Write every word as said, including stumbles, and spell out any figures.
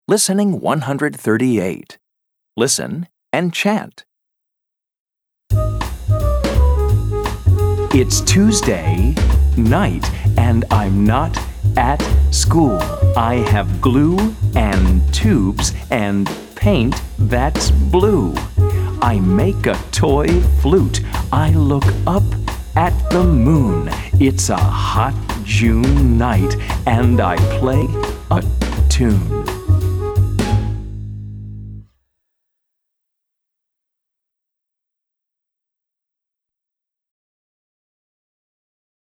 Listening one hundred thirty-eight. Listen and chant. It's Tuesday night and I'm not at school. I have glue and tubes and paint that's blue. I make a toy flute. I look up at the moon. It's a hot June night and I play a tune.